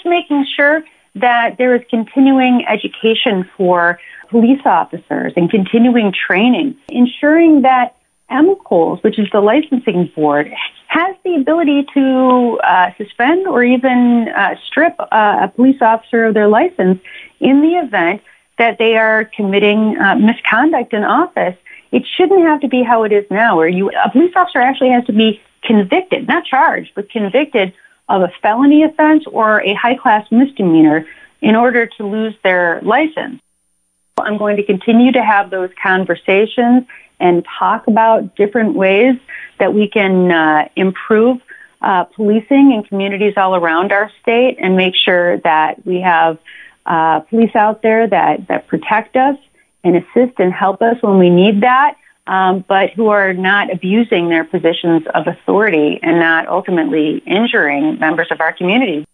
just making sure that there is continuing education for police officers and continuing training, ensuring that EMCOLS, which is the licensing board, has the ability to suspend or even strip a police officer of their license in the event that they are committing misconduct in office. It shouldn't have to be how it is now, where a police officer actually has to be convicted, not charged, but convicted of a felony offense or a high-class misdemeanor in order to lose their license. I'm going to continue to have those conversations and talk about different ways that we can improve policing in communities all around our state and make sure that we have police out there that protect us and assist and help us when we need that, but who are not abusing their positions of authority and not ultimately injuring members of our community.